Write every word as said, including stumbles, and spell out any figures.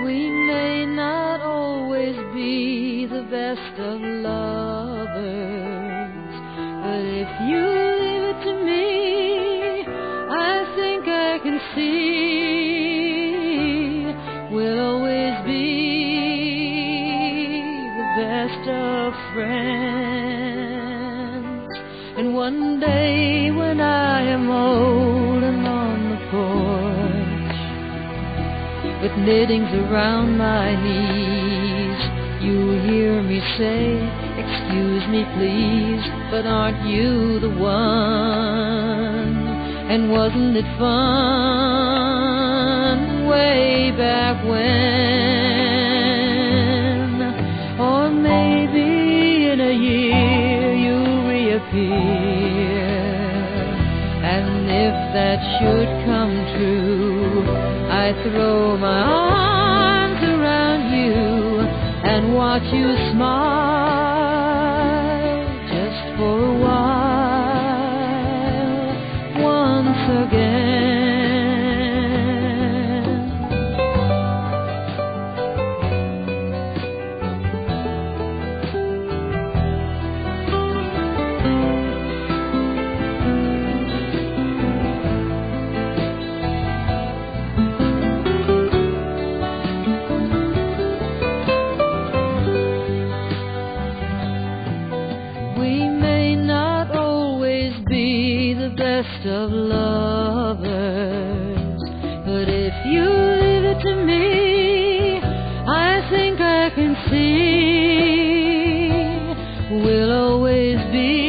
We may not always be the best of lovers, but if you leave it to me, I think I can see we'll always be the best of friends. And one day when I am old and on the porch with knittings around my knees, you hear me say, excuse me please, but aren't you the one? And wasn't it fun way back when? Or maybe in a year you'll reappear, and if that should come true, I throw my arms around you and watch you smile just for a while once again. We may not always be the best of lovers, but if you leave it to me, I think I can see we'll always be